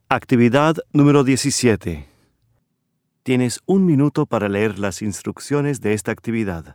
Actividad número 17. Tienes 1 minuto para leer las instrucciones de esta actividad.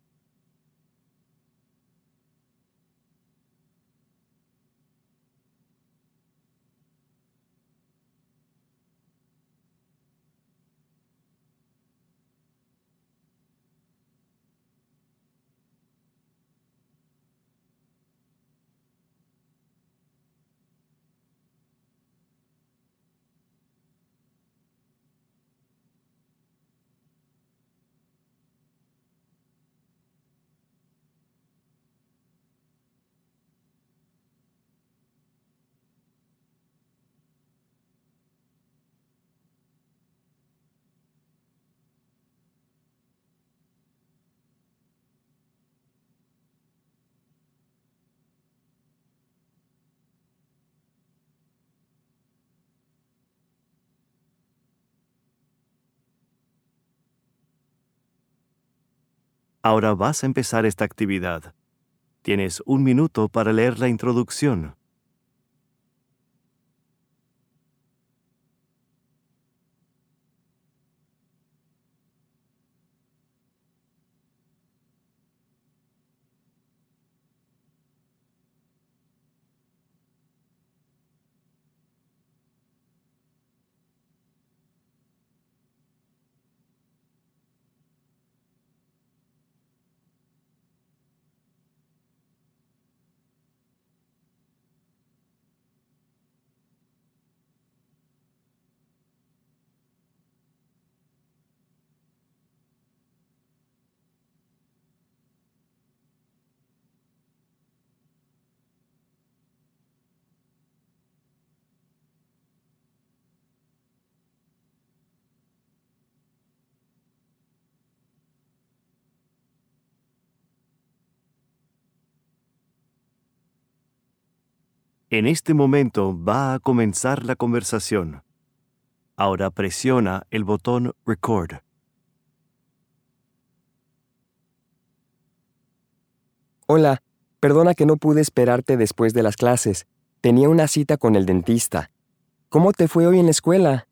Ahora vas a empezar esta actividad. Tienes 1 minuto para leer la introducción. En este momento va a comenzar la conversación. Ahora presiona el botón Record. Hola, perdona que no pude esperarte después de las clases. Tenía una cita con el dentista. ¿Cómo te fue hoy en la escuela?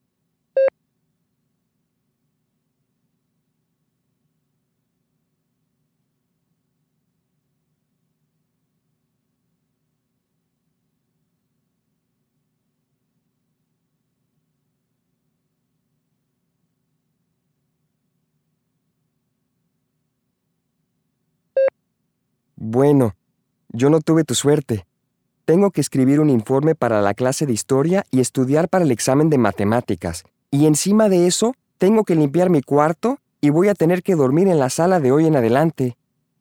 Bueno, yo no tuve tu suerte. Tengo que escribir un informe para la clase de historia y estudiar para el examen de matemáticas. Y encima de eso, tengo que limpiar mi cuarto y voy a tener que dormir en la sala de hoy en adelante.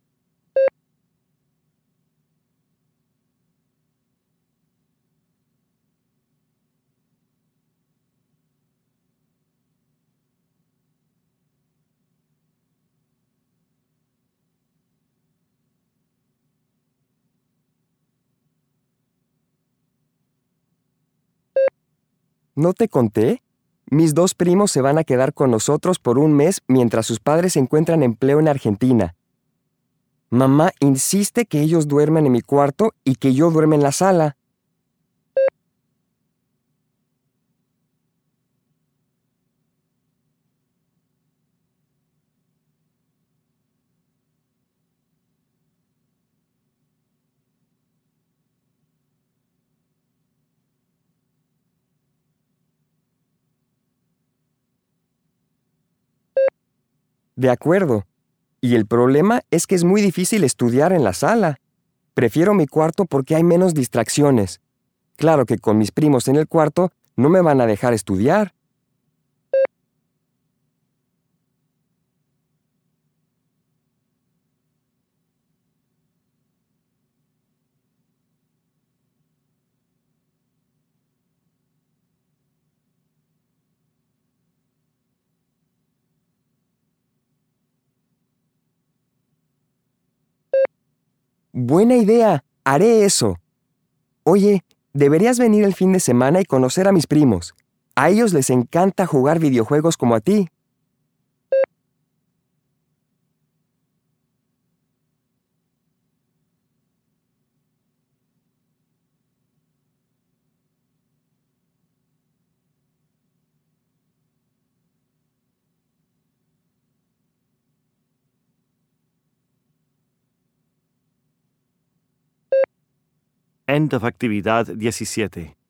¿No te conté? Mis 2 primos se van a quedar con nosotros por un mes mientras sus padres encuentran empleo en Argentina. Mamá insiste que ellos duerman en mi cuarto y que yo duerma en la sala. De acuerdo. Y el problema es que es muy difícil estudiar en la sala. Prefiero mi cuarto porque hay menos distracciones. Claro que con mis primos en el cuarto no me van a dejar estudiar. Buena idea. Haré eso. Oye, deberías venir el fin de semana y conocer a mis primos. A ellos les encanta jugar videojuegos como a ti. End of actividad 17.